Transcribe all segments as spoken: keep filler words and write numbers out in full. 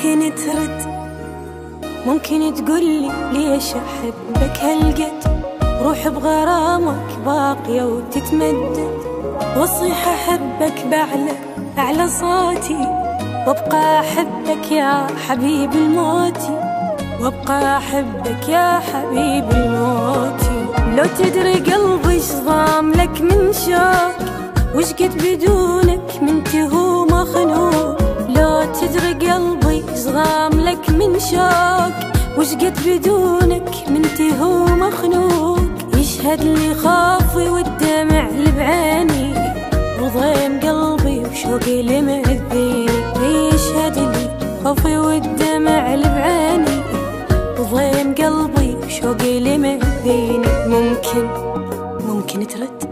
ممكن ترد، ممكن تقولي ليش أحبك هالقد، روح بغرامك باقية وتتمدد، واصيح أحبك بأعلى أعلى صوتي، وابقى أحبك يا حبيب الموتي، وابقى أحبك يا حبيب الموتي. لو تدري قلبي شضام لك من شوق، وش قد بدونك من تهو مخنوق. لو تدري قلبي شضام لك من شوق، وش قد بدونك من تهو مخنوق. يشهد لي خوفي والدمع اللي بعيني، وضيم قلبي وشوقي اللي مأذيني. يشهد لي خوفي والدمع اللي بعيني، وضيم قلبي وشوقي اللي مأذيني. ممكن ممكن ترد.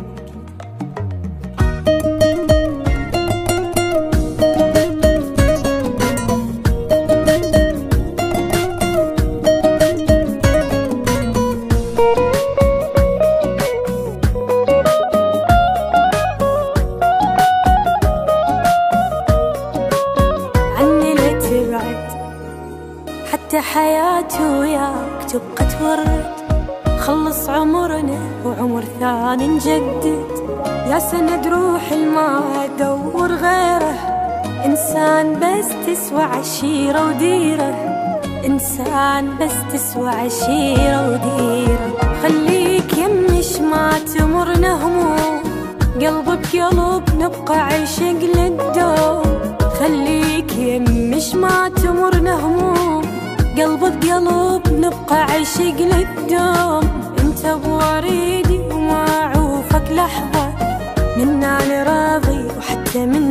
حتى حياتي وياك تبقى تورد، خلص عمرنا وعمر ثاني نجدد. يا سند روح ما ادور غيره، انسان بس تسوى عشيرة وديرة، انسان بس تسوى عشيرة وديرة. خليك يمش ما تمرنا هموم، قلب بقلب نبقى عشق للدوم. خليك يمش ما تمرنا هموم، قلب بقلب نبقى عشق للدوم. انت بوريدي وما اعوفك لحظة، منا انا راضي وحتى من